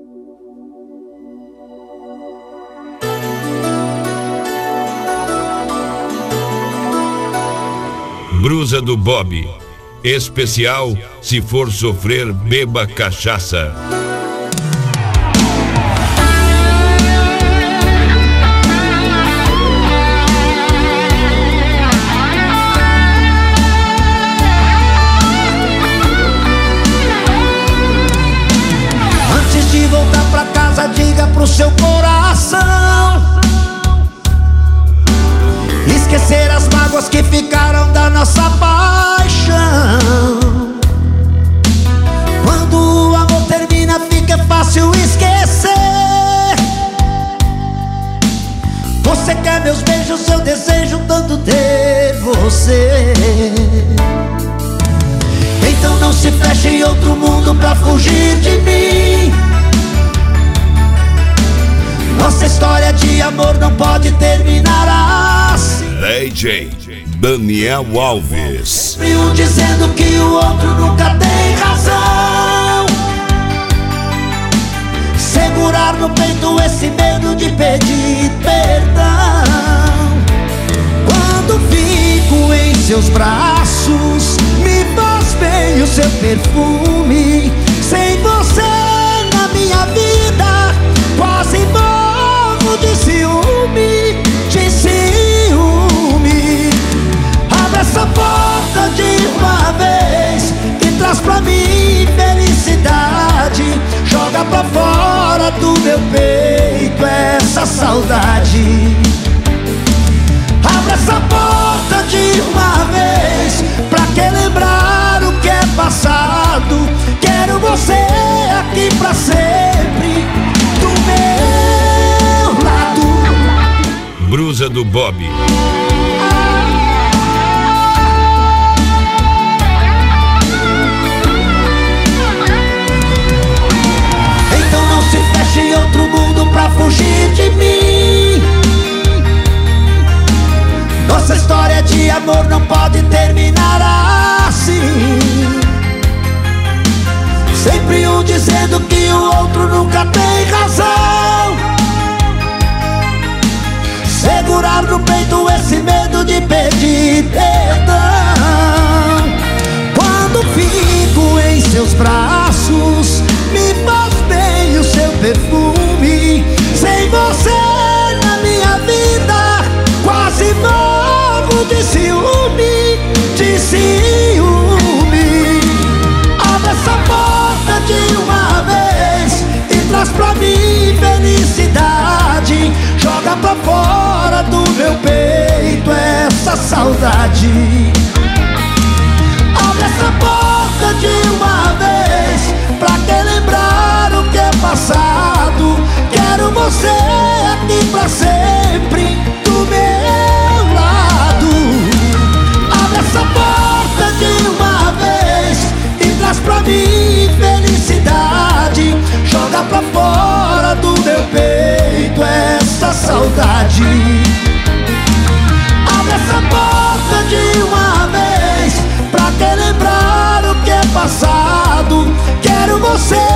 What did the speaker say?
Brusa do Bob. Especial: se for sofrer, beba cachaça. Antes de voltar pra casa, diga pro seu coração esquecer as mágoas que ficaram da nossa paixão. Quando o amor termina, fica fácil esquecer. Você quer meus beijos, eu desejo tanto ter você. Então não se feche em outro mundo pra fugir de mim. Nossa história de amor não pode terminar assim. DJ Daniel Alves. Sempre um dizendo que o outro nunca tem razão. Segurar no peito esse medo de pedir perdão. Quando fico em seus braços, me faz bem o seu perfume. Sem você na minha vida, quase morro de ciúme, de ciúme. Abre essa porta de uma vez e traz pra mim felicidade. Joga pra fora do meu peito essa saudade. Abre essa porta de uma vez, pra que lembrar o que é passado. Quero você aqui pra sempre, do meu lado. Brusa do Bob. Então não se feche em outro mundo pra fugir de mim. Nossa história de amor não pode terminar assim. Sempre um dizendo que o outro nunca tem razão. Segurar no peito esse medo de pedir perdão. Quando fico em seus braços, me faz bem o seu perfume. Sem você na minha vida, quase morro de ciúme, de ciúme. Abre essa porta de uma vez e traz pra mim felicidade. Joga pra fora do meu peito essa saudade. Abre essa porta de uma vez, pra que lembrar o que é passado. Quero você aqui pra sempre, do meu lado. Abre essa porta de uma vez e traz pra mim felicidade. Joga pra fora do meu peito essa saudade. Abre essa porta de uma vez, pra que lembrar o que é passado. Quero você